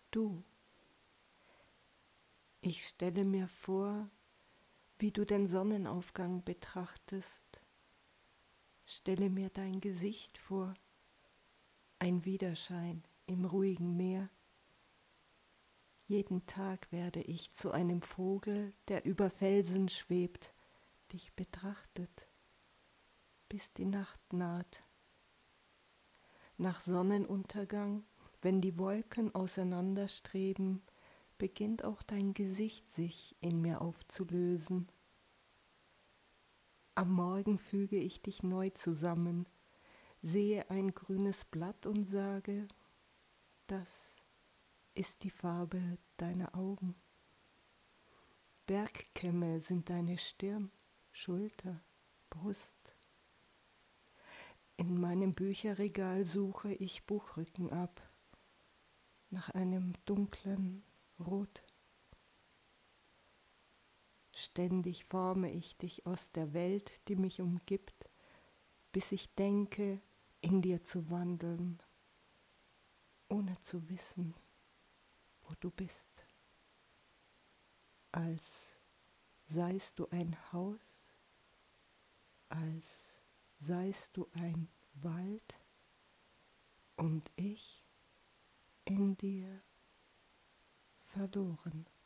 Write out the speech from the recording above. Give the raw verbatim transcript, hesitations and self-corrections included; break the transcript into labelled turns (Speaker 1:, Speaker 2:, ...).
Speaker 1: Du, ich stelle mir vor, wie du den Sonnenaufgang betrachtest. Stelle mir dein Gesicht vor, ein Widerschein im ruhigen Meer. Jeden Tag werde ich zu einem Vogel, der über Felsen schwebt, dich betrachtet, bis die Nacht naht. Nach Sonnenuntergang, wenn die Wolken auseinanderstreben, beginnt auch dein Gesicht sich in mir aufzulösen. Am Morgen füge ich dich neu zusammen, sehe ein grünes Blatt und sage, das ist die Farbe deiner Augen. Bergkämme sind deine Stirn, Schulter, Brust. In meinem Bücherregal suche ich Buchrücken ab, nach einem dunklen Rot. Ständig forme ich dich aus der Welt, die mich umgibt, bis ich denke, in dir zu wandeln, ohne zu wissen, wo du bist. Als seist du ein Haus, als seist du ein Wald und ich in dir verloren.